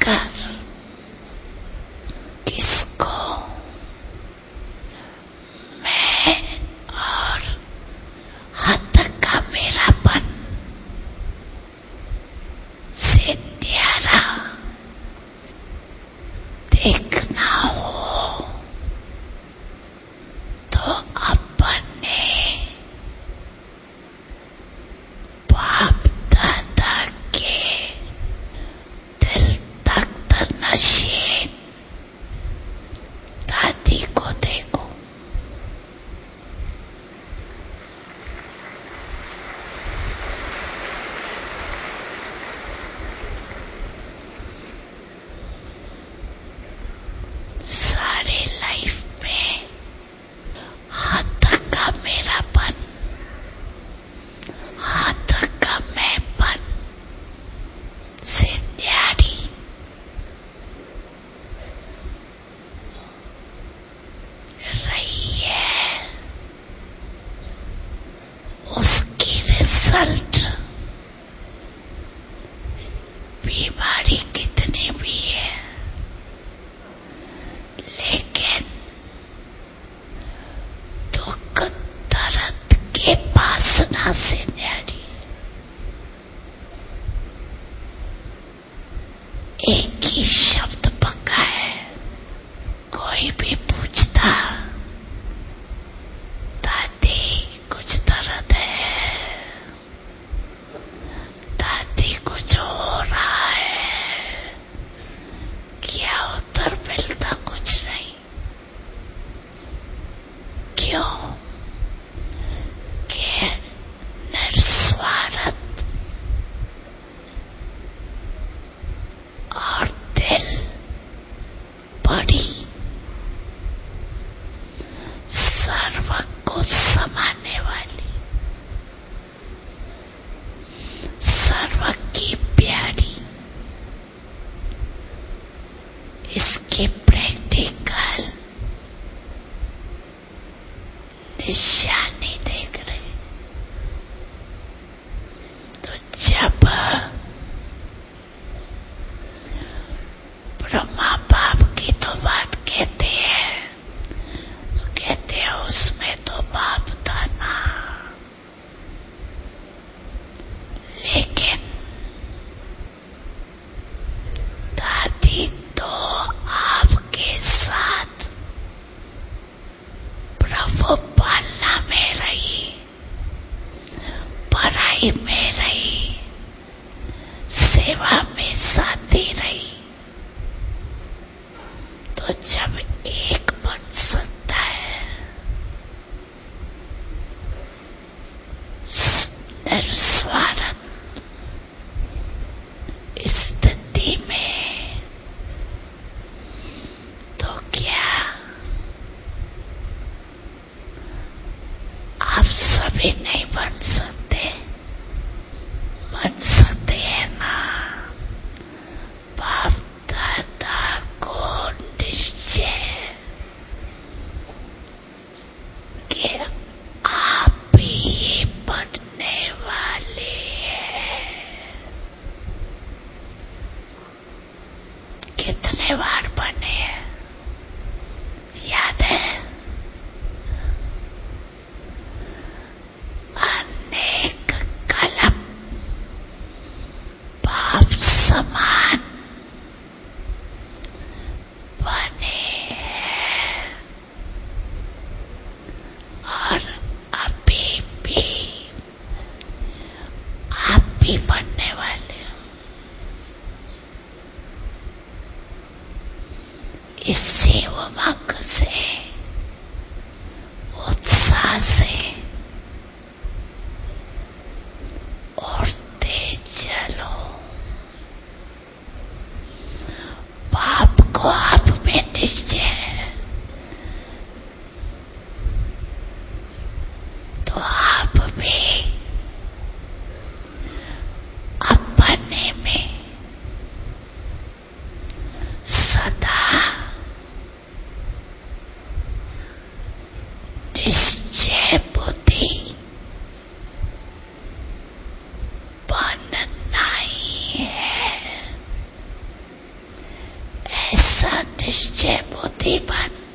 देखकर किसको मैं और हद का मेरापन से न्यारा देखना हो तो अपने बाप दादा के दिल तख्त नशीन दादी को देखो। सारे लाइफ में हद का मेरापन, हद का मैंपन से न्यारी रही है। उसकी रिजल्ट बीमारी कितनी भी है, लेकिन दुख दर्द के वासना से न्यारी। एक ही शब्द पक्का है, कोई भी पूछता दादी कुछ दर्द है, दादी कुछ हो रहा है, क्या उत्तर मिलता? कुछ नहीं। क्यों? कि निस्वार्थ और दिल बड़ी सर्व को समाने वाली, सर्व की प्यारी, इसके प्रैक्टिकल निशानी देख रहे। तो जब ब्रह्मा बाप की तो बात कहते हैं, तो कहते हैं उसमें तो बाप था ना, लेकिन दादी तो आपके साथ प्रभु पालना में रही, पढ़ाई में रही, सेवा में साथी रही। तो जब एक बन सकता है निस्वार्थ स्थिति में, तो क्या आप सभी नहीं बन सकते? बन सकते हैं ना। बाप दादा को निश्चय कि आप भी ये बनने वाले हैं। कितने बार बने हैं याद है? अनेक कलम बाप समान बने हैं और अभी भी आप भी बनने वाले हो। इससे उमंग से, उत्साह से उड़ते चलो। बाप को आप में निश्चय है, तो आप भी अपने में सदा निश्चय बुद्धि पर